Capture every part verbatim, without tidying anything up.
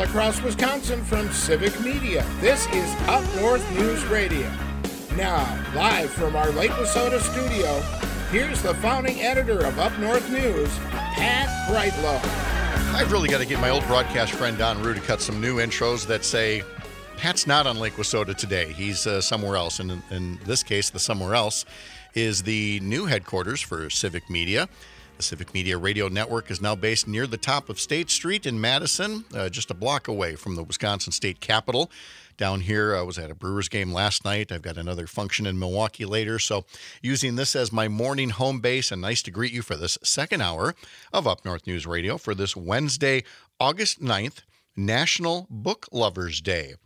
La Crosse, Wisconsin from Civic Media. This is Up North News Radio. Now, live from our Lake Wissota studio, here's the founding editor of Up North News, Pat Brightlow. I've really got to get my old broadcast friend Don Rue to cut some new intros that say, Pat's not on Lake Wissota today. He's uh, somewhere else. And in, in this case, the somewhere else is the new headquarters for Civic Media. The Civic Media Radio Network is now based near the top of State Street in Madison, uh, just a block away from the Wisconsin State Capitol. Down here, I was at a Brewers game last night. I've got another function in Milwaukee later. So using this as my morning home base, and nice to greet you for this second hour of Up North News Radio for this Wednesday, August ninth, National Book Lovers Day.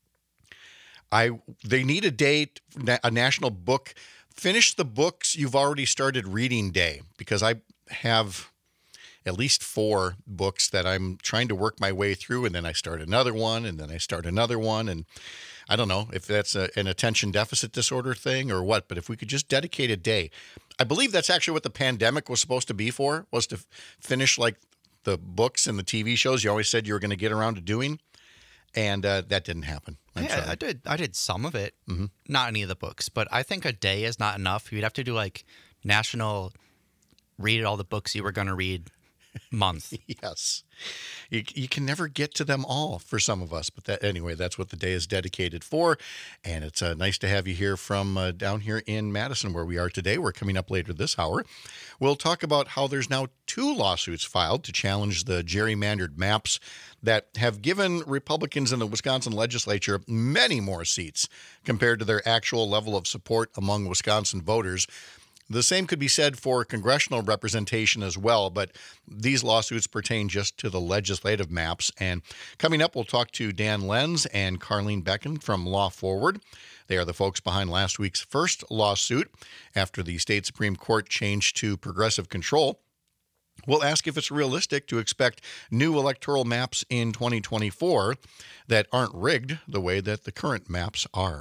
I They need a day, a national book, finish the books you've already started reading day, because I have at least four books that I'm trying to work my way through, and then I start another one, and then I start another one, and I don't know if that's a, an attention deficit disorder thing or what, but if we could just dedicate a day. I believe that's actually what the pandemic was supposed to be for, was to f- finish like the books and the T V shows you always said you were going to get around to doing, and uh, that didn't happen. I'm yeah, sorry. I did. I did some of it, mm-hmm. Not any of the books, but I think a day is not enough. You'd have to do like national read all the books you were going to read month. Yes. You, you can never get to them all for some of us. But that anyway, that's what the day is dedicated for. And it's uh, nice to have you here from uh, down here in Madison where we are today. We're coming up later this hour. We'll talk about how there's now two lawsuits filed to challenge the gerrymandered maps that have given Republicans in the Wisconsin legislature many more seats compared to their actual level of support among Wisconsin voters. The same could be said for congressional representation as well, but these lawsuits pertain just to the legislative maps. And coming up, we'll talk to Dan Lenz and Carlene Becken from Law Forward. They are the folks behind last week's first lawsuit after the state Supreme Court changed to progressive control. We'll ask if it's realistic to expect new electoral maps in twenty twenty-four that aren't rigged the way that the current maps are.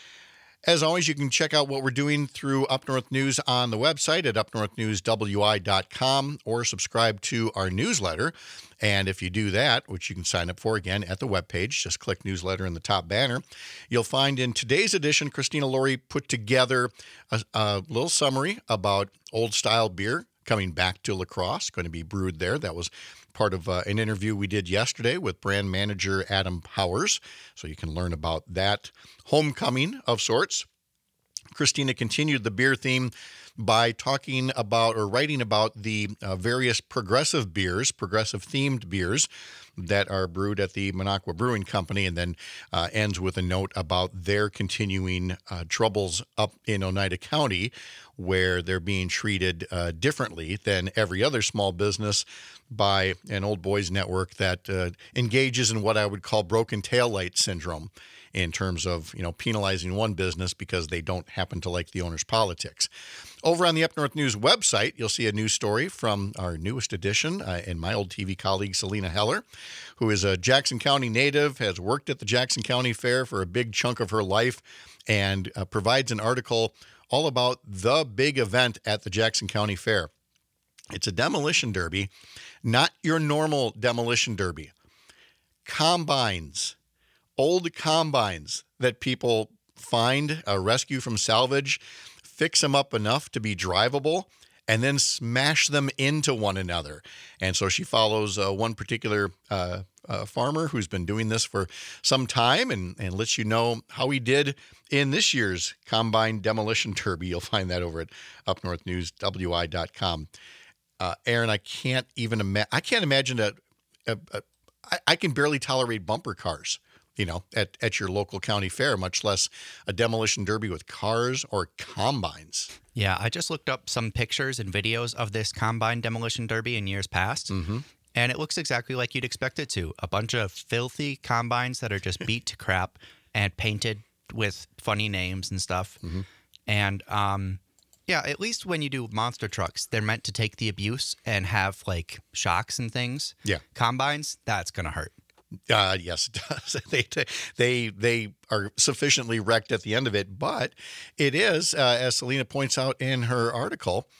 As always, you can check out what we're doing through Up North News on the website at up north news w i dot com or subscribe to our newsletter. And if you do that, which you can sign up for again at the webpage, just click newsletter in the top banner, you'll find in today's edition, Christina Laurie put together a, a little summary about old style beer coming back to La Crosse, going to be brewed there. That was part of uh, an interview we did yesterday with brand manager Adam Powers. So you can learn about that homecoming of sorts. Christina continued the beer theme by talking about or writing about the uh, various progressive beers, progressive themed beers that are brewed at the Minocqua Brewing Company, and then uh, ends with a note about their continuing uh, troubles up in Oneida County, where they're being treated uh, differently than every other small business by an old boys network that uh, engages in what I would call broken taillight syndrome in terms of, you know, penalizing one business because they don't happen to like the owner's politics. Over on the Up North News website, you'll see a news story from our newest edition uh, and my old T V colleague, Selena Heller, who is a Jackson County native, has worked at the Jackson County Fair for a big chunk of her life, and uh, provides an article all about the big event at the Jackson County Fair. It's a demolition derby, not your normal demolition derby. Combines, old combines that people find, uh, rescue from salvage, fix them up enough to be drivable, and then smash them into one another. And so she follows uh, one particular uh, uh, farmer who's been doing this for some time and, and lets you know how he did in this year's Combine Demolition Derby. You'll find that over at up north news w i dot com. Uh, Aaron, I can't even imagine, I can't imagine that I, I can barely tolerate bumper cars, you know, at, at your local county fair, much less a demolition derby with cars or combines. Yeah, I just looked up some pictures and videos of this Combine Demolition Derby in years past, mm-hmm. and it looks exactly like you'd expect it to. A bunch of filthy combines that are just beat to crap and painted with funny names and stuff. Mm-hmm. And, um, yeah, at least when you do monster trucks, they're meant to take the abuse and have, like, shocks and things. Yeah. Combines, that's going to hurt. Uh, yes, it does. they they they are sufficiently wrecked at the end of it, but it is, uh, as Selena points out in her article,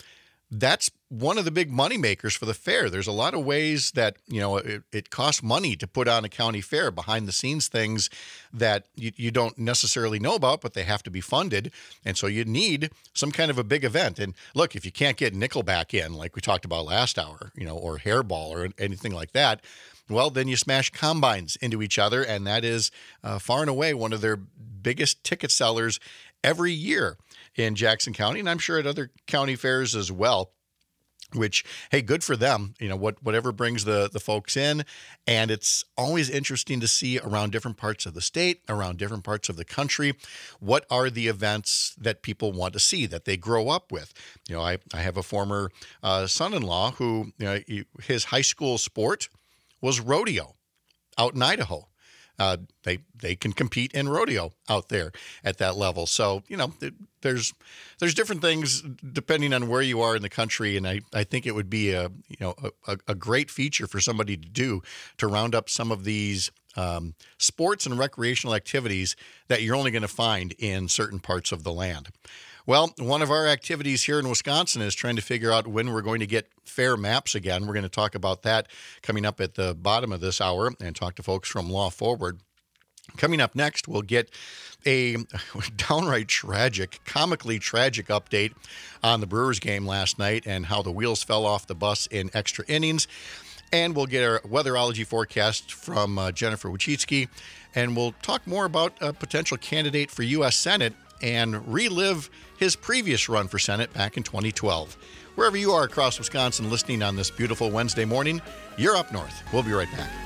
that's one of the big money makers for the fair. There's a lot of ways that, you know, it, it costs money to put on a county fair, behind the scenes things that you, you don't necessarily know about, but they have to be funded. And so you need some kind of a big event. And look, if you can't get Nickelback in, like we talked about last hour, you know, or Hairball or anything like that, well, then you smash combines into each other. And that is uh, far and away one of their biggest ticket sellers every year in Jackson County, and I'm sure at other county fairs as well, which, hey, good for them, you know, what whatever brings the, the folks in. And it's always interesting to see around different parts of the state, around different parts of the country, what are the events that people want to see, that they grow up with. You know, I, I have a former uh, son-in-law who, you know, he, his high school sport was rodeo out in Idaho. Uh, they they can compete in rodeo out there at that level. So, you know, there's there's different things depending on where you are in the country. And I, I think it would be a, you know, a, a great feature for somebody to do, to round up some of these um, sports and recreational activities that you're only going to find in certain parts of the land. Well, one of our activities here in Wisconsin is trying to figure out when we're going to get fair maps again. We're going to talk about that coming up at the bottom of this hour and talk to folks from Law Forward. Coming up next, we'll get a downright tragic, comically tragic update on the Brewers game last night and how the wheels fell off the bus in extra innings. And we'll get our weatherology forecast from uh, Jennifer Wojcicki. And we'll talk more about a potential candidate for U S Senate and relive his previous run for Senate back in twenty twelve. Wherever you are across Wisconsin listening on this beautiful Wednesday morning, you're up north. We'll be right back.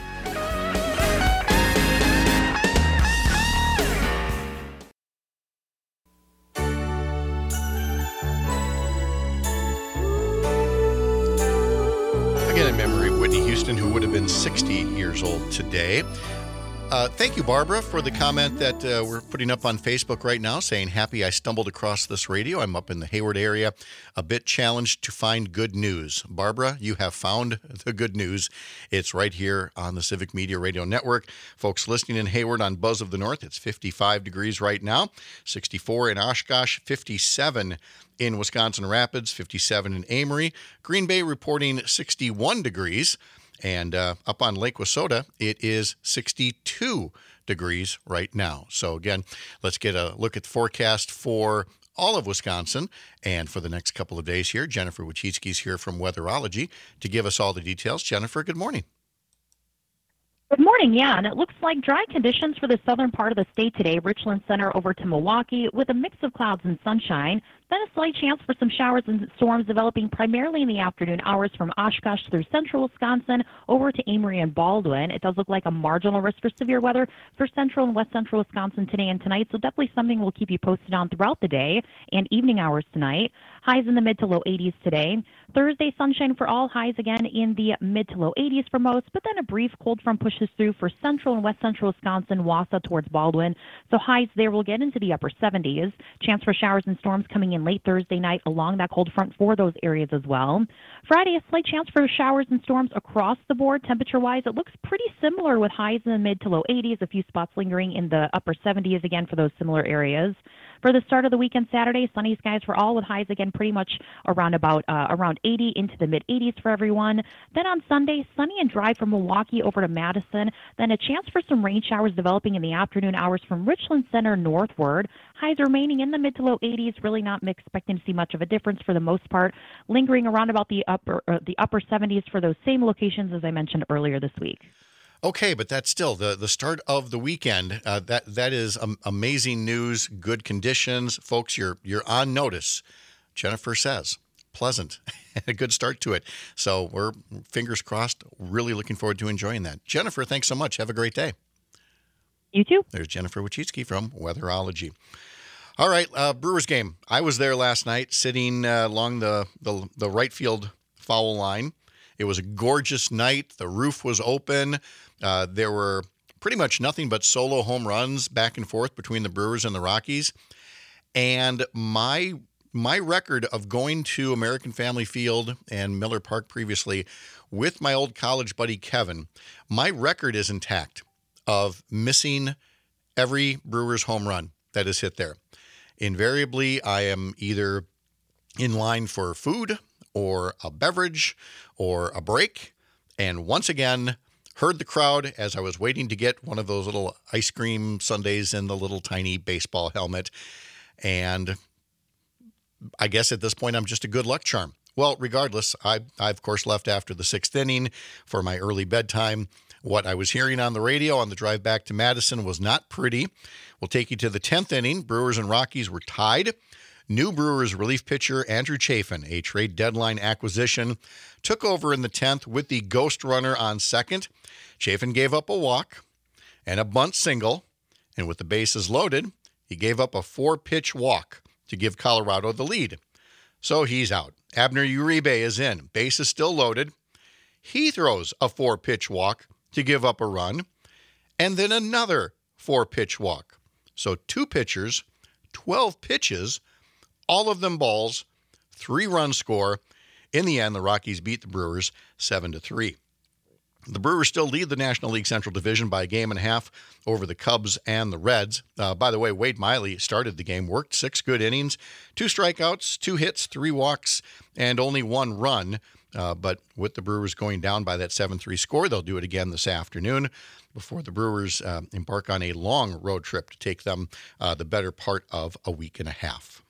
Again, in memory of Whitney Houston, who would have been sixty years old today. Uh, thank you, Barbara, for the comment that uh, we're putting up on Facebook right now saying, happy I stumbled across this radio. I'm up in the Hayward area, a bit challenged to find good news. Barbara, you have found the good news. It's right here on the Civic Media Radio Network. Folks listening in Hayward on Buzz of the North, it's fifty-five degrees right now, sixty-four in Oshkosh, fifty-seven in Wisconsin Rapids, fifty-seven in Amory. Green Bay reporting sixty-one degrees. And uh, up on Lake Wissota, it is sixty-two degrees right now. So again, let's get a look at the forecast for all of Wisconsin and for the next couple of days here. Jennifer Wojcicki is here from Weatherology to give us all the details. Jennifer, good morning. Good morning, yeah, and it looks like dry conditions for the southern part of the state today, Richland Center over to Milwaukee, with a mix of clouds and sunshine. Then a slight chance for some showers and storms developing primarily in the afternoon hours from Oshkosh through central Wisconsin over to Amory and Baldwin. It does look like a marginal risk for severe weather for central and west central Wisconsin today and tonight, so definitely something we'll keep you posted on throughout the day and evening hours tonight. Highs in the mid to low eighties today. Thursday, sunshine for all, highs again in the mid to low eighties for most, but then a brief cold front pushes through for central and west central Wisconsin, Wausau towards Baldwin. So highs there will get into the upper seventies. Chance for showers and storms coming in late Thursday night along that cold front for those areas as well. Friday, a slight chance for showers and storms across the board. Temperature-wise, it looks pretty similar with highs in the mid to low eighties, a few spots lingering in the upper seventies again for those similar areas. For the start of the weekend Saturday, sunny skies for all with highs again pretty much around about uh, around eighty into the mid eighties for everyone. Then on Sunday, sunny and dry from Milwaukee over to Madison. Then a chance for some rain showers developing in the afternoon hours from Richland Center northward. Highs remaining in the mid to low eighties, really not expecting to see much of a difference for the most part, lingering around about the upper uh, the upper seventies for those same locations as I mentioned earlier this week. Okay, but that's still the, the start of the weekend. Uh, that that is um, amazing news, good conditions. Folks, you're you're on notice. Jennifer says, pleasant, a good start to it. So we're, fingers crossed, really looking forward to enjoying that. Jennifer, thanks so much. Have a great day. You too. There's Jennifer Wojcicki from Weatherology. All right, uh, Brewers game. I was there last night sitting uh, along the, the, the right field foul line. It was a gorgeous night. The roof was open. Uh, there were pretty much nothing but solo home runs back and forth between the Brewers and the Rockies. And my my record of going to American Family Field and Miller Park previously with my old college buddy Kevin, my record is intact of missing every Brewers home run that is hit there. Invariably, I am either in line for food or a beverage or a break. And once again, heard the crowd as I was waiting to get one of those little ice cream sundaes in the little tiny baseball helmet. And I guess at this point, I'm just a good luck charm. Well, regardless, I, I, of course, left after the sixth inning for my early bedtime. What I was hearing on the radio on the drive back to Madison was not pretty. We'll take you to the tenth inning. Brewers and Rockies were tied. New Brewers relief pitcher Andrew Chafin, a trade deadline acquisition, took over in the tenth with the ghost runner on second. Chafin gave up a walk and a bunt single, and with the bases loaded, he gave up a four-pitch walk to give Colorado the lead. So he's out. Abner Uribe is in. Base is still loaded. He throws a four-pitch walk to give up a run, and then another four-pitch walk. So two pitchers, twelve pitches, all of them balls, three-run score. In the end, the Rockies beat the Brewers seven to three. The Brewers still lead the National League Central Division by a game and a half over the Cubs and the Reds. Uh, by the way, Wade Miley started the game, worked six good innings, two strikeouts, two hits, three walks, and only one run. Uh, but with the Brewers going down by that seven three score, they'll do it again this afternoon before the Brewers uh, embark on a long road trip to take them uh, the better part of a week and a half.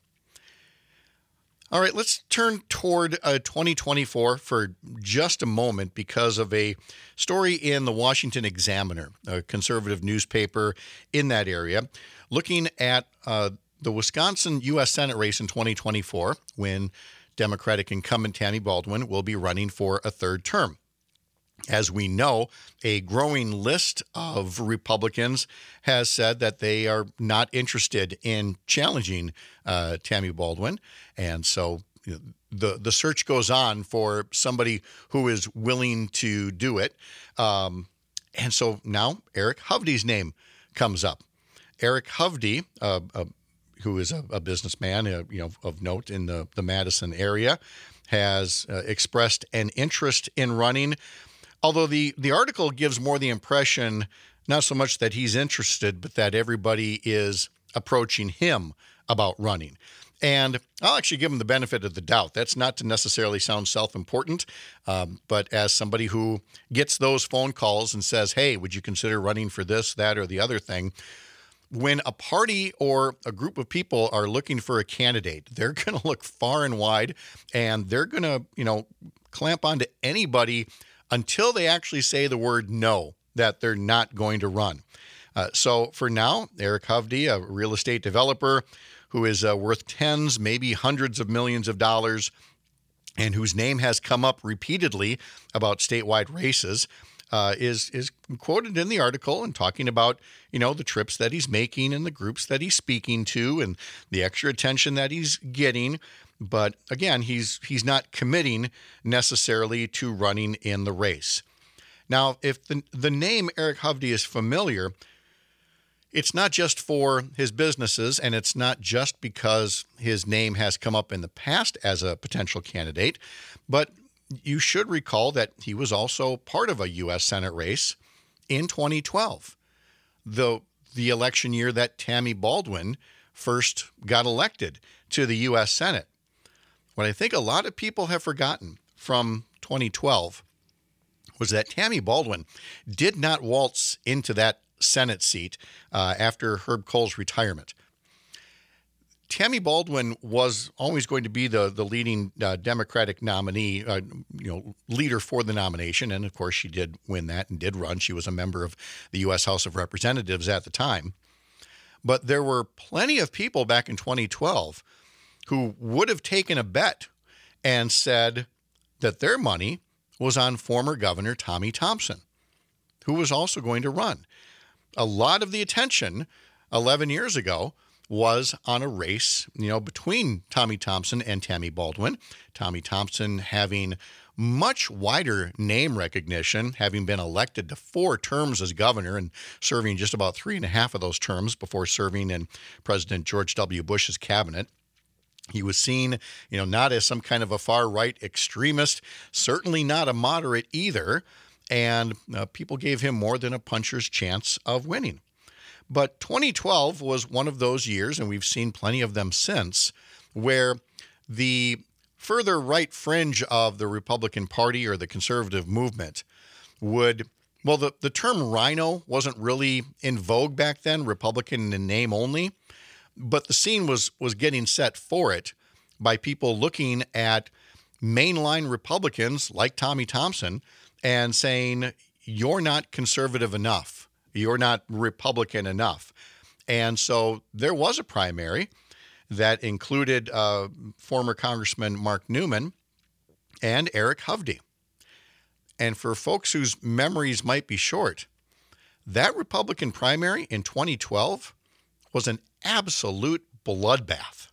All right, let's turn toward uh, twenty twenty-four for just a moment because of a story in the Washington Examiner, a conservative newspaper in that area, looking at uh, the Wisconsin U S Senate race in twenty twenty-four when Democratic incumbent Tammy Baldwin will be running for a third term. As we know, a growing list of Republicans has said that they are not interested in challenging uh, Tammy Baldwin. And so you know, the, the search goes on for somebody who is willing to do it. Um, and so now Eric Hovde's name comes up. Eric Hovde, uh, uh, who is a, a businessman uh, you know, of note in the, the Madison area, has uh, expressed an interest in running. Although the, the article gives more the impression, not so much that he's interested, but that everybody is approaching him about running. And I'll actually give him the benefit of the doubt. That's not to necessarily sound self-important, um, but as somebody who gets those phone calls and says, hey, would you consider running for this, that, or the other thing? When a party or a group of people are looking for a candidate, they're going to look far and wide, and they're going to, you know, clamp onto anybody until they actually say the word no, that they're not going to run. Uh, so for now, Eric Hovde, a real estate developer who is uh, worth tens, maybe hundreds of millions of dollars, and whose name has come up repeatedly about statewide races, uh, is is quoted in the article and talking about, you know, the trips that he's making and the groups that he's speaking to and the extra attention that he's getting. But again, he's he's not committing necessarily to running in the race. Now, if the, the name Eric Hovde is familiar, it's not just for his businesses, and it's not just because his name has come up in the past as a potential candidate, but you should recall that he was also part of a U S Senate race in twenty twelve, the, the election year that Tammy Baldwin first got elected to the U S Senate. What I think a lot of people have forgotten from twenty twelve was that Tammy Baldwin did not waltz into that Senate seat uh, after Herb Kohl's retirement. Tammy Baldwin was always going to be the the leading uh, Democratic nominee, uh, you know, leader for the nomination, and of course she did win that and did run. She was a member of the U S House of Representatives at the time. But there were plenty of people back in twenty twelve who would have taken a bet and said that their money was on former Governor Tommy Thompson, who was also going to run. A lot of the attention eleven years ago was on a race, you know, between Tommy Thompson and Tammy Baldwin. Tommy Thompson having much wider name recognition, having been elected to four terms as governor and serving just about three and a half of those terms before serving in President George W. Bush's cabinet. He was seen, you know, not as some kind of a far-right extremist, certainly not a moderate either, and uh, people gave him more than a puncher's chance of winning. But twenty twelve was one of those years, and we've seen plenty of them since, where the further right fringe of the Republican Party or the conservative movement would, well, the, the term rhino wasn't really in vogue back then, Republican in name only, but the scene was was getting set for it by people looking at mainline Republicans like Tommy Thompson and saying, you're not conservative enough. You're not Republican enough. And so there was a primary that included uh, former Congressman Mark Newman and Eric Hovde. And for folks whose memories might be short, that Republican primary in twenty twelve was an absolute bloodbath.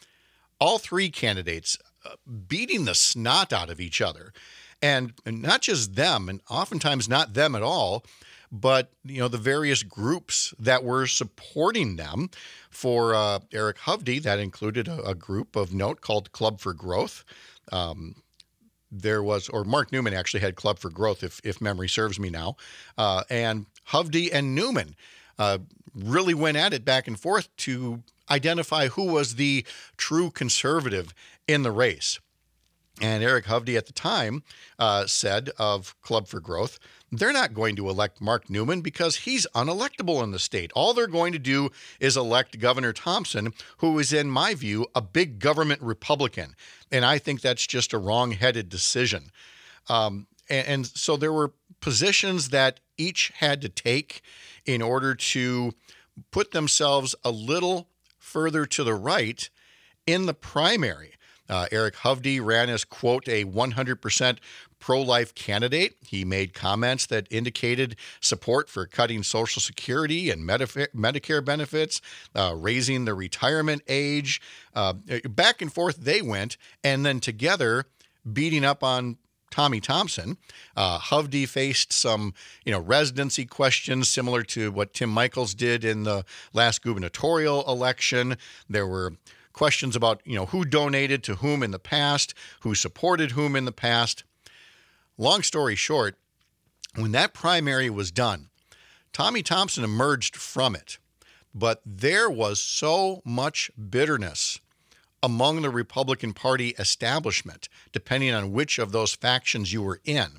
All three candidates uh, beating the snot out of each other. And, and not just them, and oftentimes not them at all, but, you know, the various groups that were supporting them. For uh, Eric Hovde, that included a, a group of note called Club for Growth. Um, there was, or Mark Newman actually had Club for Growth, if, if memory serves me now. Uh, and Hovde and Newman uh, really went at it back and forth to identify who was the true conservative in the race. And Eric Hovde at the time uh, said of Club for Growth, they're not going to elect Mark Newman because he's unelectable in the state. All they're going to do is elect Governor Thompson, who is, in my view, a big government Republican. And I think that's just a wrong-headed decision. Um, and, and so there were positions that each had to take in order to put themselves a little further to the right in the primary. Uh, Eric Hovde ran as, quote, a one hundred percent pro-life candidate. He made comments that indicated support for cutting Social Security and Medif- Medicare benefits, uh, raising the retirement age. Uh, back and forth they went, and then together beating up on Tommy Thompson. Uh, Hovde faced some, you know, residency questions similar to what Tim Michels did in the last gubernatorial election. There were questions about, you know, who donated to whom in the past, who supported whom in the past. Long story short, when that primary was done, Tommy Thompson emerged from it. But there was so much bitterness among the Republican Party establishment, depending on which of those factions you were in.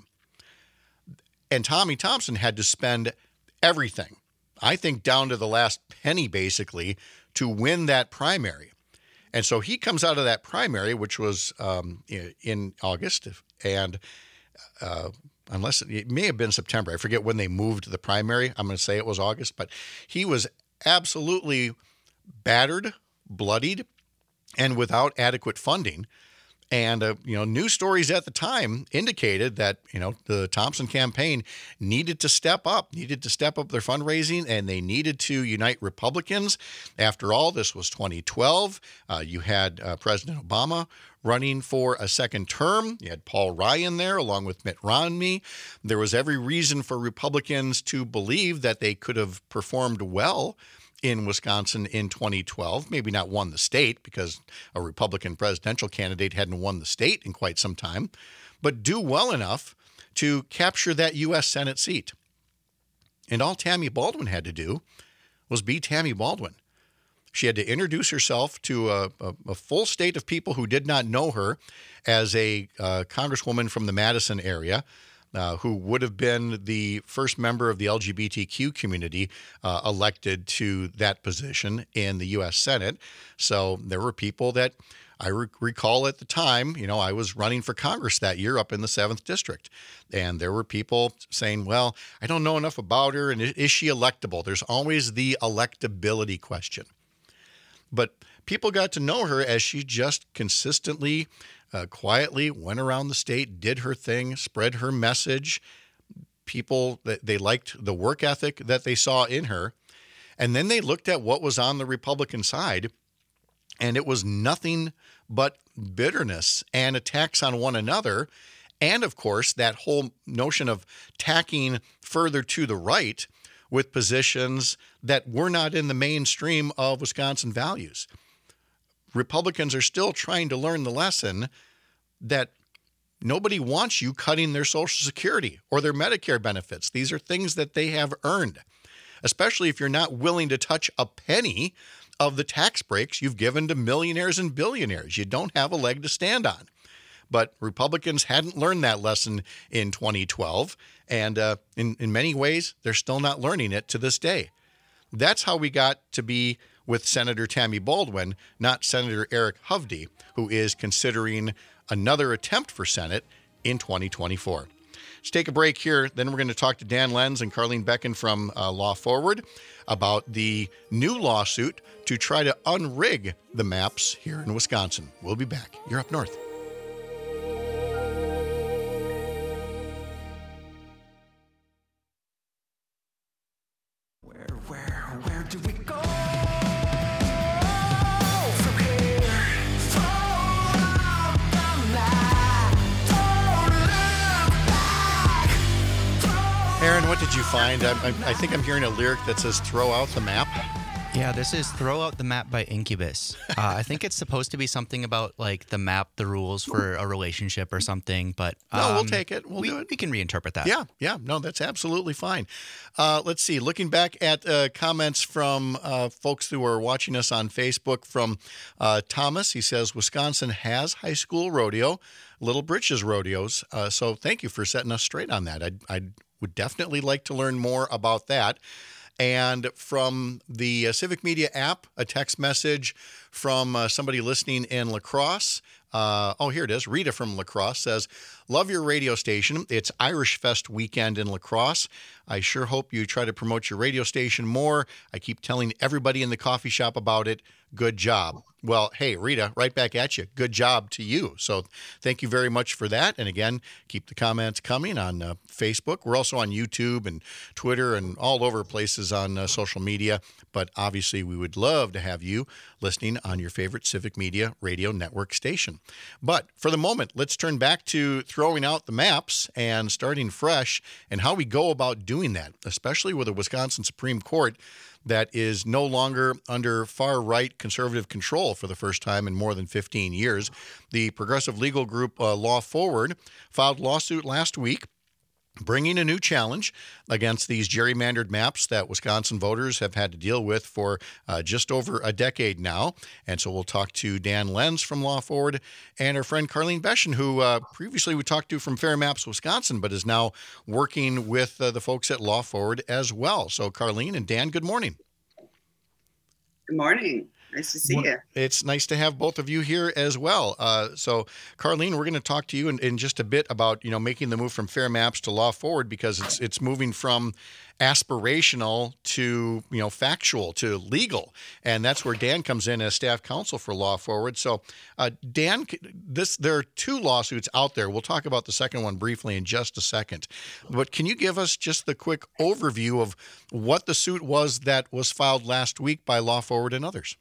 And Tommy Thompson had to spend everything, I think down to the last penny basically, to win that primary. And so he comes out of that primary, which was um, in August, and uh, unless it may have been September, I forget when they moved the primary. I'm going to say it was August, but he was absolutely battered, bloodied, and without adequate funding. And, uh, you know, news stories at the time indicated that, you know, the Thompson campaign needed to step up, needed to step up their fundraising, and they needed to unite Republicans. After all, this was twenty twelve. Uh, you had uh, President Obama running for a second term. You had Paul Ryan there along with Mitt Romney. There was every reason for Republicans to believe that they could have performed well in Wisconsin in twenty twelve, maybe not won the state because a Republican presidential candidate hadn't won the state in quite some time, but do well enough to capture that U S Senate seat. And all Tammy Baldwin had to do was be Tammy Baldwin. She had to introduce herself to a, a, a full state of people who did not know her as a uh, congresswoman from the Madison area, Uh, who would have been the first member of the L G B T Q community uh, elected to that position in the U S Senate. So there were people that I re- recall at the time, you know, I was running for Congress that year up in the seventh District. And there were people saying, well, I don't know enough about her. And is she electable? There's always the electability question. But people got to know her as she just consistently Uh, quietly went around the state, did her thing, spread her message. People, that they liked the work ethic that they saw in her. And then they looked at what was on the Republican side, and it was nothing but bitterness and attacks on one another. And of course, that whole notion of tacking further to the right with positions that were not in the mainstream of Wisconsin values. Republicans are still trying to learn the lesson that nobody wants you cutting their Social Security or their Medicare benefits. These are things that they have earned, especially if you're not willing to touch a penny of the tax breaks you've given to millionaires and billionaires. You don't have a leg to stand on. But Republicans hadn't learned that lesson in twenty twelve. And uh, in, in many ways, they're still not learning it to this day. That's how we got to be with Senator Tammy Baldwin, not Senator Eric Hovde, who is considering another attempt for Senate in twenty twenty-four. Let's take a break here. Then we're going to talk to Dan Lenz and Carlene Becken from uh, Law Forward about the new lawsuit to try to unrig the maps here in Wisconsin. We'll be back. You're Up North. Where, where, where do we go from here? Throw out the map. Don't look back. Throw Aaron, what did you find? I, I, I think I'm hearing a lyric that says throw out the map. Yeah, this is Throw Out the Map by Incubus. Uh, I think it's supposed to be something about like the map, the rules for a relationship or something, but um, No, we'll take it. We'll we, do it. we can reinterpret that. Yeah, yeah, no, that's absolutely fine. Uh, let's see. Looking back at uh, comments from uh, folks who are watching us on Facebook, from uh, Thomas, he says Wisconsin has high school rodeo, Little Britches rodeos. Uh, so thank you for setting us straight on that. I I would definitely like to learn more about that. And from the uh, Civic Media app, a text message from uh, somebody listening in La Crosse. Uh, oh, here it is. Rita from La Crosse says, love your radio station. It's Irish Fest weekend in La Crosse. I sure hope you try to promote your radio station more. I keep telling everybody in the coffee shop about it. Good job. Well, hey, Rita, right back at you. Good job to you. So thank you very much for that. And again, keep the comments coming on uh, Facebook. We're also on YouTube and Twitter and all over places on uh, social media. But obviously, we would love to have you listening on your favorite Civic Media radio network station. But for the moment, let's turn back to throwing out the maps and starting fresh and how we go about doing that, especially with a Wisconsin Supreme Court that is no longer under far-right conservative control for the first time in more than fifteen years. The progressive legal group uh, Law Forward filed a lawsuit last week bringing a new challenge against these gerrymandered maps that Wisconsin voters have had to deal with for uh, just over a decade now. And so we'll talk to Dan Lenz from Law Forward and our friend Carlene Becken, who uh, previously we talked to from Fair Maps Wisconsin, but is now working with uh, the folks at Law Forward as well. So Carlene and Dan, good morning. Good morning. Nice to see you. It's nice to have both of you here as well. Uh, so, Carlene, we're going to talk to you in, in just a bit about, you know, making the move from Fair Maps to Law Forward, because it's it's moving from aspirational to, you know, factual to legal. And that's where Dan comes in as staff counsel for Law Forward. So, uh, Dan, this there are two lawsuits out there. We'll talk about the second one briefly in just a second. But can you give us just the quick overview of what the suit was that was filed last week by Law Forward and others?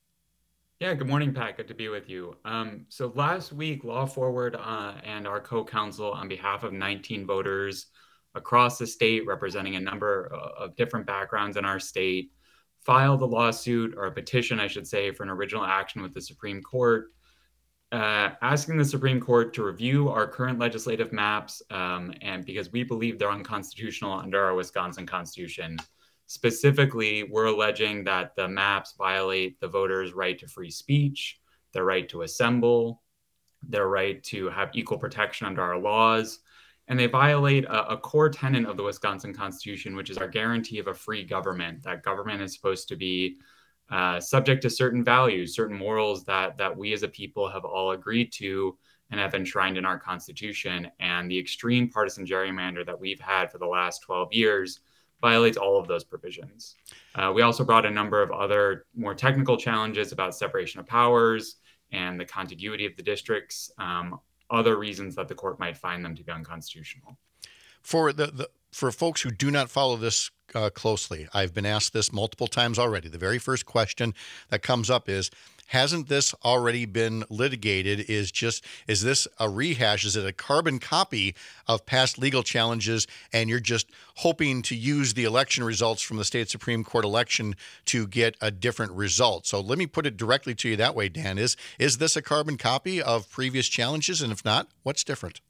Yeah, good morning, Pat. Good to be with you. Um, so last week, Law Forward uh, and our co-counsel on behalf of nineteen voters across the state, representing a number of different backgrounds in our state, filed a lawsuit, or a petition, I should say, for an original action with the Supreme Court, uh, asking the Supreme Court to review our current legislative maps, um, and because we believe they're unconstitutional under our Wisconsin Constitution. Specifically, we're alleging that the maps violate the voters' right to free speech, their right to assemble, their right to have equal protection under our laws, and they violate a, a core tenet of the Wisconsin Constitution, which is our guarantee of a free government. That government is supposed to be uh, subject to certain values, certain morals that that we as a people have all agreed to and have enshrined in our Constitution. And the extreme partisan gerrymander that we've had for the last twelve years violates all of those provisions. Uh, we also brought a number of other more technical challenges about separation of powers and the contiguity of the districts, um, other reasons that the court might find them to be unconstitutional. For the, the for folks who do not follow this uh, closely, I've been asked this multiple times already. The very first question that comes up is, hasn't this already been litigated? Is just is this a rehash? Is it a carbon copy of past legal challenges, and you're just hoping to use the election results from the state Supreme Court election to get a different result? So let me put it directly to you that way, Dan. Is is this a carbon copy of previous challenges? And if not, what's different?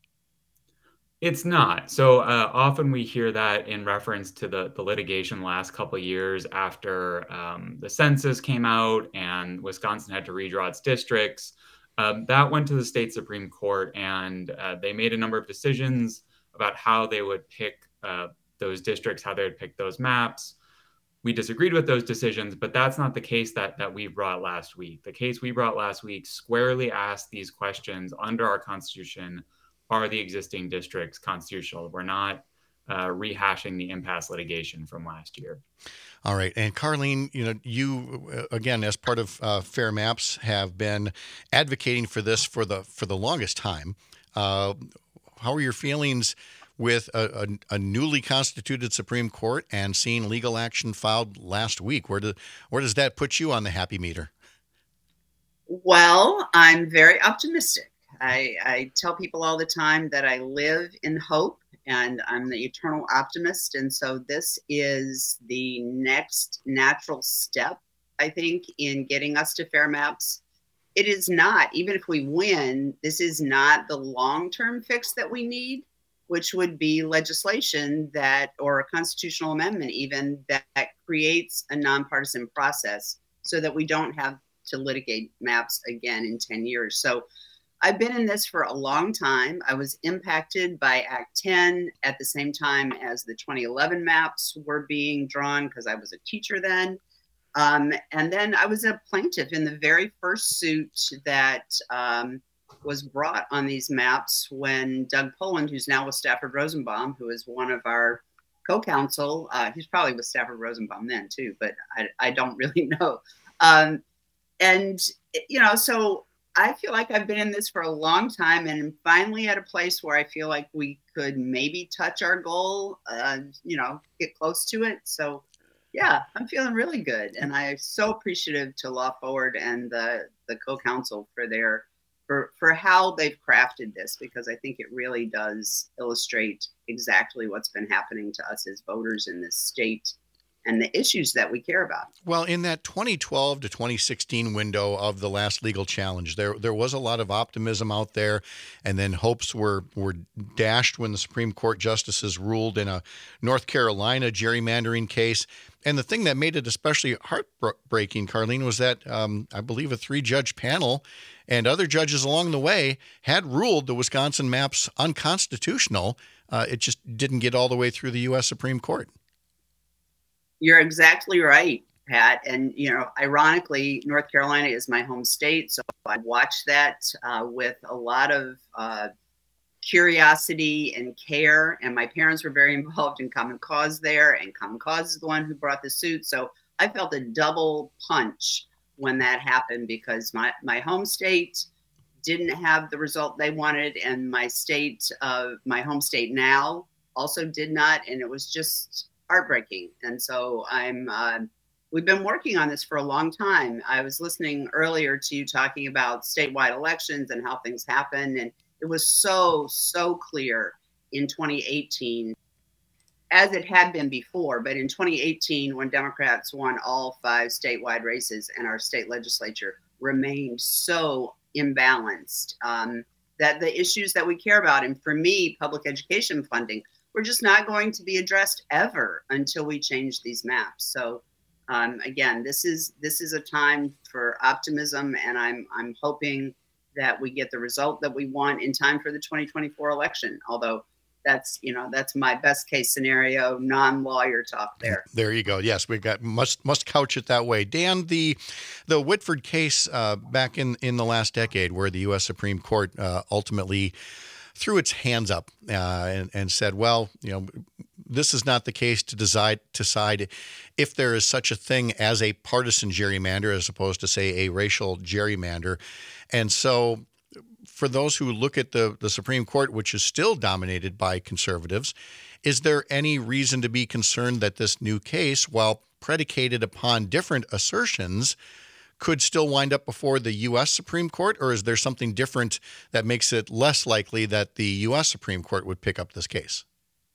It's not. So uh, often we hear that in reference to the, the litigation last couple of years after um, the census came out and Wisconsin had to redraw its districts. Um, that went to the state Supreme Court, and uh, they made a number of decisions about how they would pick uh, those districts, how they would pick those maps. We disagreed with those decisions, but that's not the case that, that we brought last week. The case we brought last week squarely asked these questions under our Constitution. Are the existing districts constitutional? We're not uh, rehashing the impasse litigation from last year. All right. And Carlene, you know, you, again, as part of uh, Fair Maps, have been advocating for this for the for the longest time. Uh, how are your feelings with a, a, a newly constituted Supreme Court and seeing legal action filed last week? Where, do, where does that put you on the happy meter? Well, I'm very optimistic. I, I tell people all the time that I live in hope, and I'm the eternal optimist. And so this is the next natural step, I think, in getting us to Fair Maps. It is not, even if we win, this is not the long-term fix that we need, which would be legislation that, or a constitutional amendment even, that, that creates a nonpartisan process so that we don't have to litigate maps again in ten years. So I've been in this for a long time. I was impacted by Act ten at the same time as the twenty eleven maps were being drawn because I was a teacher then. Um, and then I was a plaintiff in the very first suit that um, was brought on these maps when Doug Poland, who's now with Stafford Rosenbaum, who is one of our co-counsel, uh, he's probably with Stafford Rosenbaum then too, but I, I don't really know. Um, and, you know, so I feel like I've been in this for a long time and I'm finally at a place where I feel like we could maybe touch our goal, uh, you know, get close to it. So, yeah, I'm feeling really good. And I'm so appreciative to Law Forward and the, the co-counsel for their, for, for how they've crafted this, because I think it really does illustrate exactly what's been happening to us as voters in this state and the issues that we care about. Well, in that twenty twelve to twenty sixteen window of the last legal challenge, there there was a lot of optimism out there, and then hopes were were dashed when the Supreme Court justices ruled in a North Carolina gerrymandering case. And the thing that made it especially heartbreaking, Carlene, was that um, I believe a three-judge panel and other judges along the way had ruled the Wisconsin maps unconstitutional. Uh, it just didn't get all the way through the U S Supreme Court. You're exactly right, Pat. And, you know, ironically, North Carolina is my home state. So I watched that uh, with a lot of uh, curiosity and care. And my parents were very involved in Common Cause there. And Common Cause is the one who brought the suit. So I felt a double punch when that happened because my, my home state didn't have the result they wanted. And my state, uh, my home state now also did not. And it was just heartbreaking. And so I'm, uh, we've been working on this for a long time. I was listening earlier to you talking about statewide elections and how things happen. And it was so, so clear in twenty eighteen, as it had been before, but in twenty eighteen, when Democrats won all five statewide races and our state legislature remained so imbalanced, um, that the issues that we care about, and for me, public education funding, we're just not going to be addressed ever until we change these maps. So um, again, this is this is a time for optimism, and I'm I'm hoping that we get the result that we want in time for the twenty twenty-four election. Although that's you know that's my best case scenario, non-lawyer talk there. There you go. Yes, we got must must couch it that way. Dan, the the Whitford case uh, back in in the last decade, where the U S Supreme Court uh, ultimately threw its hands up uh, and, and said, well, you know, this is not the case to decide, decide if there is such a thing as a partisan gerrymander as opposed to, say, a racial gerrymander. And so for those who look at the, the Supreme Court, which is still dominated by conservatives, is there any reason to be concerned that this new case, while predicated upon different assertions, could still wind up before the U S Supreme Court, or is there something different that makes it less likely that the U S Supreme Court would pick up this case?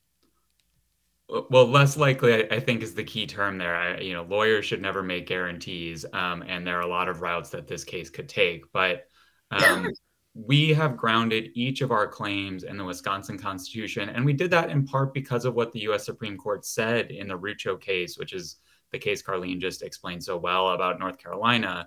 Well, less likely, I think, is the key term there. I, you know, lawyers should never make guarantees, um, and there are a lot of routes that this case could take. But um, we have grounded each of our claims in the Wisconsin Constitution, and we did that in part because of what the U S Supreme Court said in the Rucho case, which is the case Carlene just explained so well about North Carolina.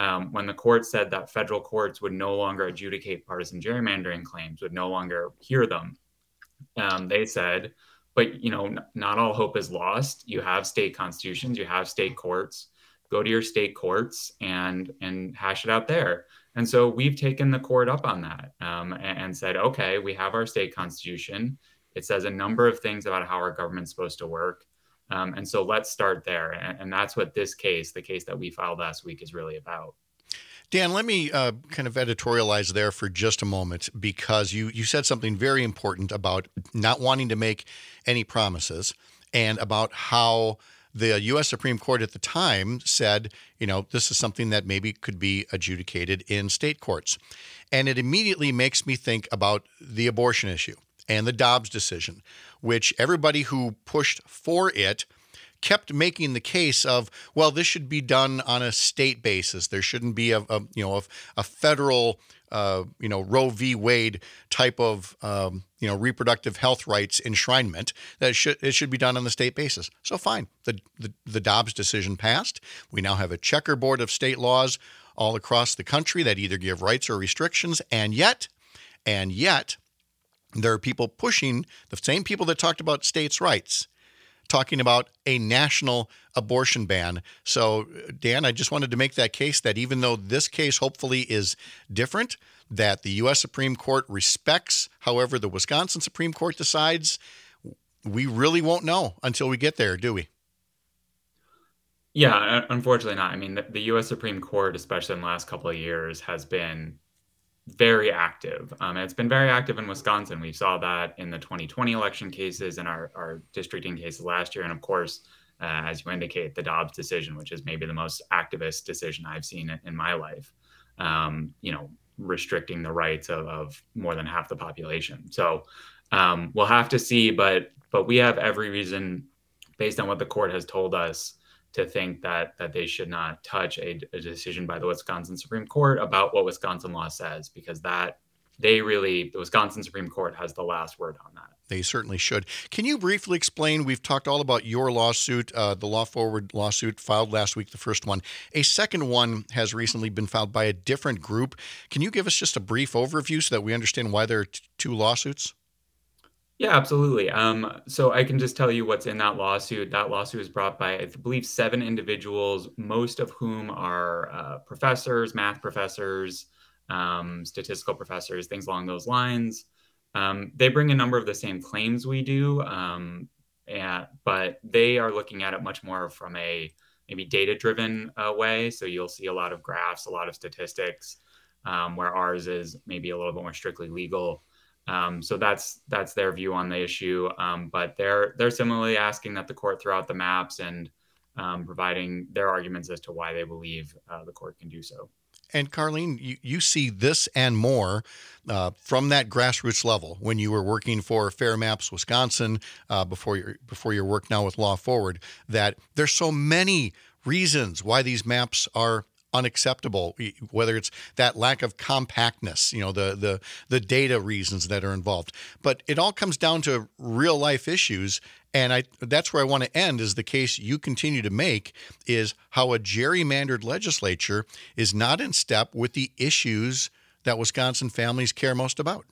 Um, when the court said that federal courts would no longer adjudicate partisan gerrymandering claims, would no longer hear them, um, they said, but, you know, n- not all hope is lost. You have state constitutions, you have state courts. Go to your state courts and and hash it out there. And so we've taken the court up on that, um, and, and said, okay, we have our state constitution. It says a number of things about how our government's supposed to work. Um, and so let's start there. And, and that's what this case, the case that we filed last week, is really about. Dan, let me uh, kind of editorialize there for just a moment, because you, you said something very important about not wanting to make any promises, and about how the U S Supreme Court at the time said, you know, this is something that maybe could be adjudicated in state courts. And it immediately makes me think about the abortion issue and the Dobbs decision, which everybody who pushed for it kept making the case of, well, this should be done on a state basis. There shouldn't be a, a you know, a, a federal, uh, you know, Roe v. Wade type of, um, you know, reproductive health rights enshrinement. That it should it should be done on the state basis. So fine, the, the the Dobbs decision passed. We now have a checkerboard of state laws all across the country that either give rights or restrictions, and yet, and yet, there are people pushing, the same people that talked about states' rights, talking about a national abortion ban. So, Dan, I just wanted to make that case that even though this case hopefully is different, that the U S Supreme Court respects however the Wisconsin Supreme Court decides. We really won't know until we get there, do we? Yeah, unfortunately not. I mean, the, the U S Supreme Court, especially in the last couple of years, has been very active. Um, and it's been very active in Wisconsin. We saw that in the twenty twenty election cases and our, our districting cases last year. And of course, uh, as you indicate, the Dobbs decision, which is maybe the most activist decision I've seen in, in my life, um, you know, restricting the rights of, of more than half the population. So um, we'll have to see, but but we have every reason, based on what the court has told us, to think that that they should not touch a, a decision by the Wisconsin Supreme Court about what Wisconsin law says, because that they really, the Wisconsin Supreme Court has the last word on that. They certainly should. Can you briefly explain, we've talked all about your lawsuit, uh, the Law Forward lawsuit filed last week, the first one. A second one has recently been filed by a different group. Can you give us just a brief overview so that we understand why there are t- two lawsuits? Yeah, absolutely. Um, so I can just tell you what's in that lawsuit. That lawsuit was brought by, I believe, seven individuals, most of whom are uh, professors, math professors, um, statistical professors, things along those lines. Um, they bring a number of the same claims we do, um, and, but they are looking at it much more from a maybe data-driven uh, way. So you'll see a lot of graphs, a lot of statistics, um, where ours is maybe a little bit more strictly legal. Um, so that's that's their view on the issue. Um, but they're they're similarly asking that the court throw out the maps and um, providing their arguments as to why they believe uh, the court can do so. And Carlene, you, you see this and more uh, from that grassroots level when you were working for Fair Maps Wisconsin, uh, before your before your work now with Law Forward, that there's so many reasons why these maps are unacceptable, whether it's that lack of compactness, you know, the the the data reasons that are involved. But it all comes down to real life issues. And I that's where I want to end, is the case you continue to make, is how a gerrymandered legislature is not in step with the issues that Wisconsin families care most about.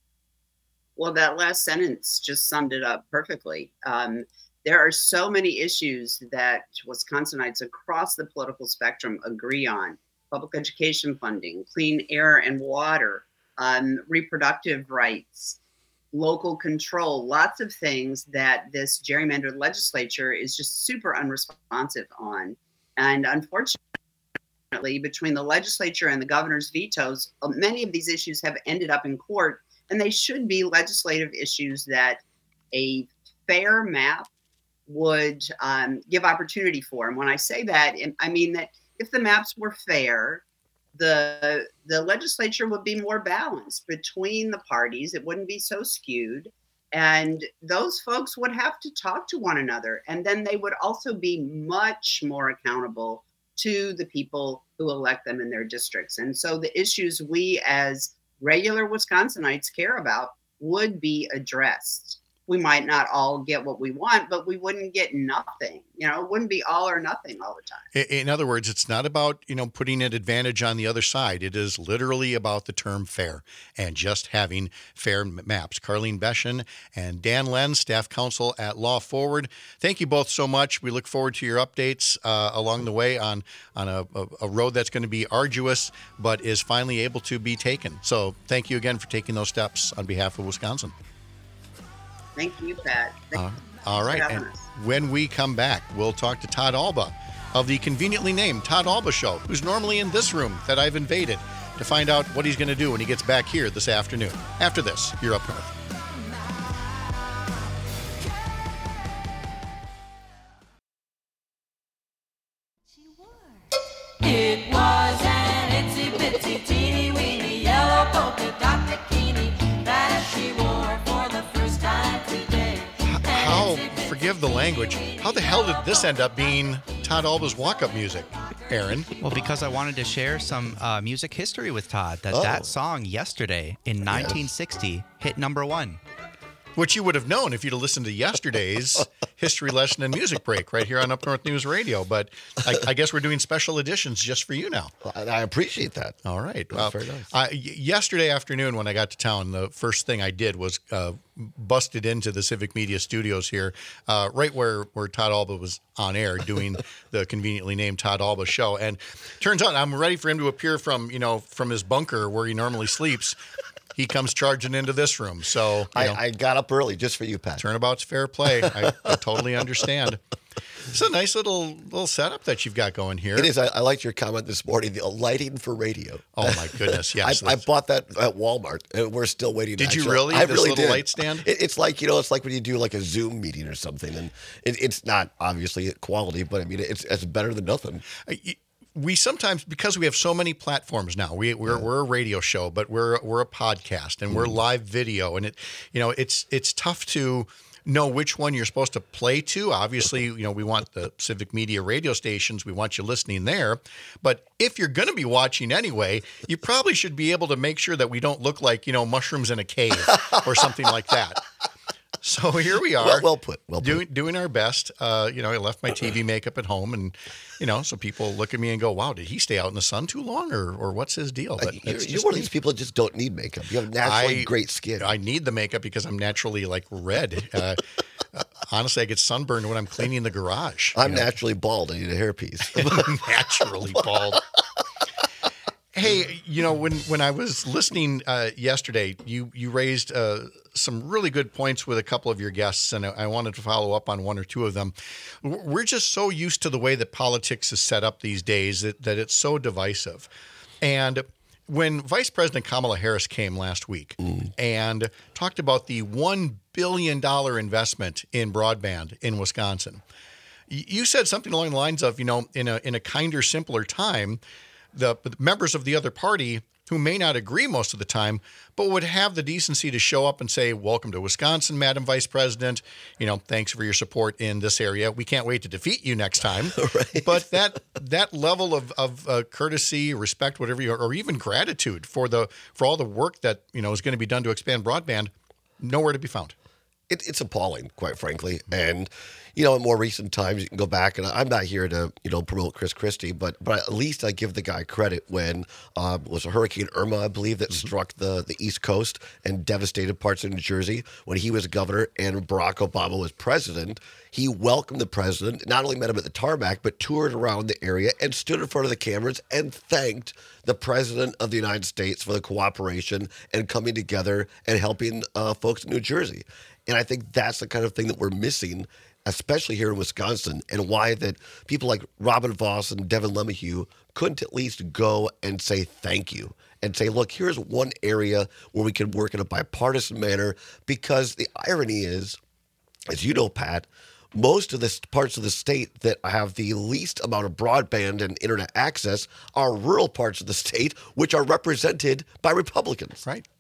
Well, that last sentence just summed it up perfectly. Um, There are so many issues that Wisconsinites across the political spectrum agree on: public education funding, clean air and water, um, reproductive rights, local control, lots of things that this gerrymandered legislature is just super unresponsive on. And unfortunately, between the legislature and the governor's vetoes, many of these issues have ended up in court, and they should be legislative issues that a fair map would um, give opportunity for. And when I say that, I mean that if the maps were fair, the the legislature would be more balanced between the parties. It wouldn't be so skewed. And those folks would have to talk to one another. And then they would also be much more accountable to the people who elect them in their districts. And so the issues we as regular Wisconsinites care about would be addressed. we might not all get what we want, but we wouldn't get nothing. You know, it wouldn't be all or nothing all the time. In other words, it's not about, you know, putting an advantage on the other side. It is literally about the term fair and just having fair maps. Carlene Beshan and Dan Lenz, staff counsel at Law Forward. Thank you both so much. We look forward to your updates uh, along the way on, on a, a road that's going to be arduous, but is finally able to be taken. So thank you again for taking those steps on behalf of Wisconsin. Thank you, Pat. Thank Uh, all right. And us. when we come back, we'll talk to Todd Alba of the conveniently named Todd Alba Show, who's normally in this room that I've invaded, to find out what he's going to do when he gets back here this afternoon. After this, you're Up North. It was an itsy bitsy teeny weeny yellow polka dot bikini that she wore for the first time today. How, forgive the language, how the hell did this end up being Todd Alba's walk-up music, Aaron? Well, because I wanted to share some uh, music history with Todd. That Oh. that song Yesterday in nineteen sixty hit number one. Which you would have known if you'd have listened to yesterday's history lesson and music break right here on Up North News Radio. But I, I guess we're doing special editions just for you now. And I appreciate that. All right. That's very nice. uh, y- yesterday afternoon when I got to town, the first thing I did was uh, busted into the Civic Media Studios here, uh, right where, where Todd Alba was on air doing the conveniently named Todd Alba Show. And turns out I'm ready for him to appear from, you know, from his bunker where he normally sleeps. He comes charging into this room. So you I, know, I got up early just for you, Pat. turnabout's fair play. I, I totally understand. It's a nice little little setup that you've got going here. It is. I, I liked your comment this morning, the lighting for radio. Oh, my goodness. Yes. I, I bought that at Walmart, and we're still waiting. Did you actually. really? I This really little did. light stand? It, it's like, you know, it's like when you do like a Zoom meeting or something, and it, it's not obviously quality, but I mean, it's it's better than nothing. Uh, y- We sometimes, because we have so many platforms now, we, we're we're a radio show, but we're we're a podcast and we're live video, and it, you know, it's it's tough to know which one you're supposed to play to. Obviously, you know, we want the Civic Media radio stations, we want you listening there, but if you're going to be watching anyway, you probably should be able to make sure that we don't look like, you know, mushrooms in a cave or something like that. So here we are. Well, well put. Well put. doing doing our best. Uh, you know, I left my T V makeup at home, and you know, so people look at me and go, "Wow, did he stay out in the sun too long, or or what's his deal?" But You're, it's you're just one of me. these people that just don't need makeup. You have naturally I- great skin. I need the makeup because I'm naturally like red. Uh, uh, honestly, I get sunburned when I'm cleaning the garage. I'm you know? naturally bald. I need a hairpiece. naturally bald. Hey, you know, when, when I was listening uh, yesterday, you you raised uh, some really good points with a couple of your guests, and I, I wanted to follow up on one or two of them. We're just so used to the way that politics is set up these days that, that it's so divisive. And when Vice President Kamala Harris came last week and talked about the one billion dollars investment in broadband in Wisconsin, y- you said something along the lines of, you know, in a in a kinder, simpler time, the members of the other party who may not agree most of the time, but would have the decency to show up and say, "Welcome to Wisconsin, Madam Vice President. You know, thanks for your support in this area. We can't wait to defeat you next time." Right. But that that level of of uh, courtesy, respect, whatever, you, or even gratitude for the for all the work that you know is going to be done to expand broadband, nowhere to be found. It, it's appalling, quite frankly. And, you know, in more recent times, you can go back, and I'm not here to, you know, promote Chris Christie, but but at least I give the guy credit when uh, was a Hurricane Irma, I believe, that struck the, the East Coast and devastated parts of New Jersey. When he was governor and Barack Obama was president, he welcomed the president, not only met him at the tarmac, but toured around the area and stood in front of the cameras and thanked the president of the United States for the cooperation and coming together and helping uh, folks in New Jersey. And I think that's the kind of thing that we're missing, especially here in Wisconsin, and why that people like Robin Voss and Devin LeMahieu couldn't at least go and say thank you and say, look, here's one area where we can work in a bipartisan manner. Because the irony is, as you know, Pat, most of the parts of the state that have the least amount of broadband and internet access are rural parts of the state, which are represented by Republicans. Right.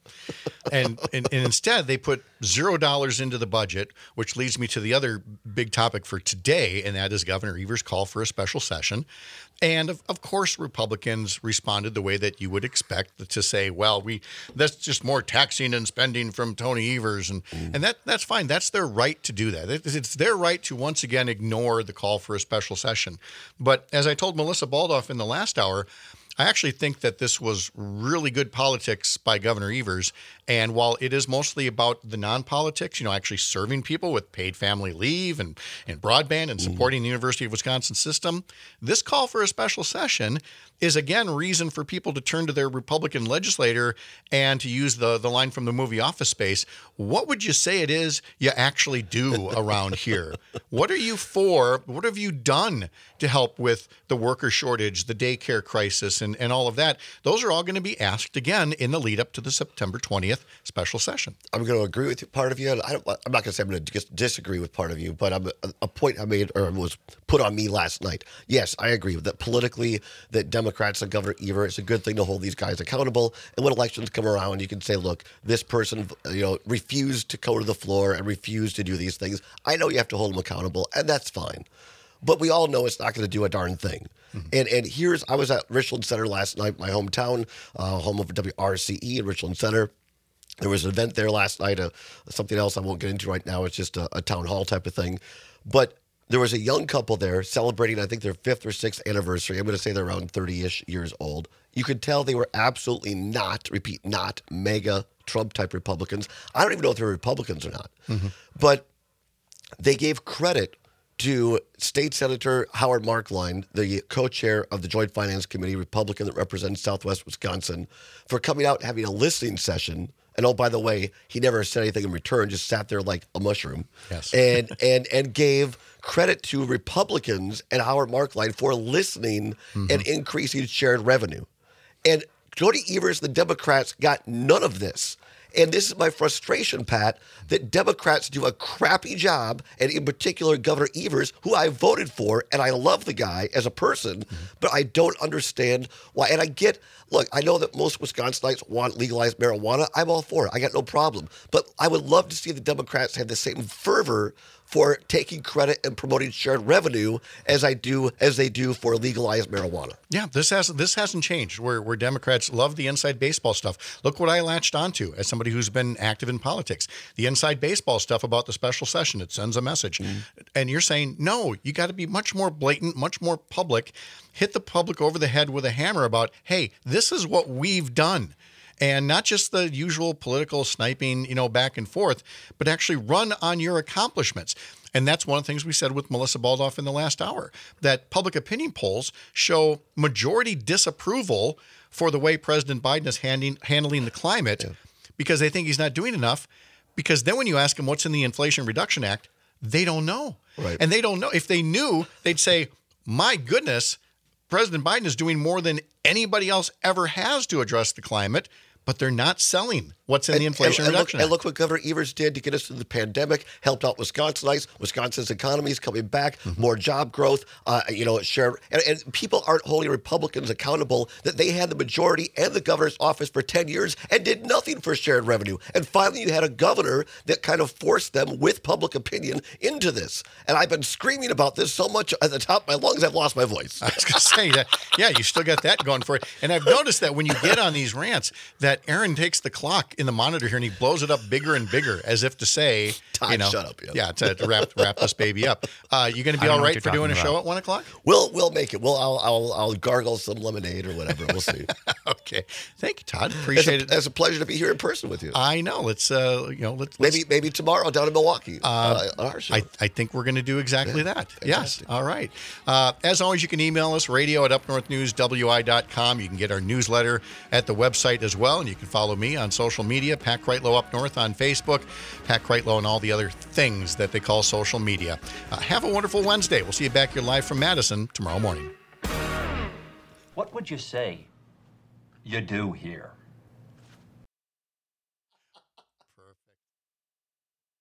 And, and and instead they put zero dollars into the budget, which leads me to the other big topic for today, and that is Governor Evers' call for a special session. And of, of course, Republicans responded the way that you would expect, to say, well, we that's just more taxing and spending from Tony Evers. And, mm. and that that's fine. That's their right to do that. It, it's their right to once again ignore the call for a special session. But as I told Melissa Baldoff in the last hour, I actually think that this was really good politics by Governor Evers. And while it is mostly about the non-politics, you know, actually serving people with paid family leave and, and broadband and supporting mm. the University of Wisconsin system, this call for a special session is, again, reason for people to turn to their Republican legislator and to use the, the line from the movie Office Space. What would you say it is you actually do around here? What are you for? What have you done to help with the worker shortage, the daycare crisis, and, and all of that? Those are all going to be asked again in the lead up to the September twentieth special session. I'm going to agree with you, part of you. I don't, I'm not going to say I'm going to dis- disagree with part of you, but I'm, a, a point I made or was put on me last night. Yes, I agree that politically that Democrats and Governor Evers, it's a good thing to hold these guys accountable. And when elections come around, you can say, look, this person, you know, refused to go to the floor and refused to do these things. I know you have to hold them accountable, and that's fine. But we all know it's not going to do a darn thing. Mm-hmm. And and here's, I was at Richland Center last night, my hometown, uh, home of W R C E in Richland Center. There was an event there last night, uh, something else I won't get into right now. It's just a, a town hall type of thing. But there was a young couple there celebrating, I think, their fifth or sixth anniversary. I'm going to say they're around thirty-ish years old. You could tell they were absolutely not, repeat, not mega Trump-type Republicans. I don't even know if they're Republicans or not. Mm-hmm. But they gave credit to State Senator Howard Marklein, the co-chair of the Joint Finance Committee, Republican that represents Southwest Wisconsin, for coming out and having a listening session. And oh, by the way, he never said anything in return, just sat there like a mushroom. Yes. And and and gave credit to Republicans and Howard Marklein for listening mm-hmm. and increasing shared revenue. And Tony Evers, the Democrats, got none of this. And this is my frustration, Pat, that Democrats do a crappy job, and in particular, Governor Evers, who I voted for, and I love the guy as a person, mm-hmm. but I don't understand why. And I get, look, I know that most Wisconsinites want legalized marijuana. I'm all for it. I got no problem. But I would love to see the Democrats have the same fervor for taking credit and promoting shared revenue as I do as they do for legalized marijuana. Yeah, this has this hasn't changed. Where where Democrats love the inside baseball stuff. Look what I latched onto as somebody who's been active in politics. The inside baseball stuff about the special session. It sends a message. Mm. And you're saying, no, you got to be much more blatant, much more public. Hit the public over the head with a hammer about, hey, this is what we've done. And not just the usual political sniping, you know, back and forth, but actually run on your accomplishments. And that's one of the things we said with Melissa Baldoff in the last hour, that public opinion polls show majority disapproval for the way President Biden is handing, handling the climate yeah. because they think he's not doing enough. Because then when you ask them what's in the Inflation Reduction Act, they don't know. Right. And they don't know. If they knew, they'd say, my goodness, President Biden is doing more than anybody else ever has to address the climate, but they're not selling what's in and, the Inflation and, and Reduction look, Act. And look what Governor Evers did to get us through the pandemic, helped out Wisconsinites. Wisconsin's economy is coming back, mm-hmm. more job growth, uh, you know, share. And, and people aren't holding Republicans accountable that they had the majority and the governor's office for ten years and did nothing for shared revenue. And finally, you had a governor that kind of forced them with public opinion into this. And I've been screaming about this so much at the top of my lungs, I've lost my voice. I was going to say that. Yeah, you still got that going for it. And I've noticed that when you get on these rants, that Aaron takes the clock in the monitor here and he blows it up bigger and bigger as if to say, Todd, you know, shut up. Yeah, yeah to, to wrap wrap this baby up. Uh, you going to be all right for doing a about. show at one o'clock? We'll we'll make it. We'll I'll I'll, I'll gargle some lemonade or whatever. We'll see. Okay, thank you, Todd. Appreciate it's a, it. It's a pleasure to be here in person with you. I know. Let's uh, you know, let's maybe maybe tomorrow down in Milwaukee uh, uh, on our show. I, I think we're going to do exactly yeah, that. fantastic. Yes. All right. Uh, as always, you can email us radio at up north news w i dot com. You can get our newsletter at the website as well, and you can follow me on social media, Pat Kreitlow Up North on Facebook, Pat Kreitlow, and all the other things that they call social media. Uh, have a wonderful Wednesday. We'll see you back here live from Madison tomorrow morning. What would you say you do here?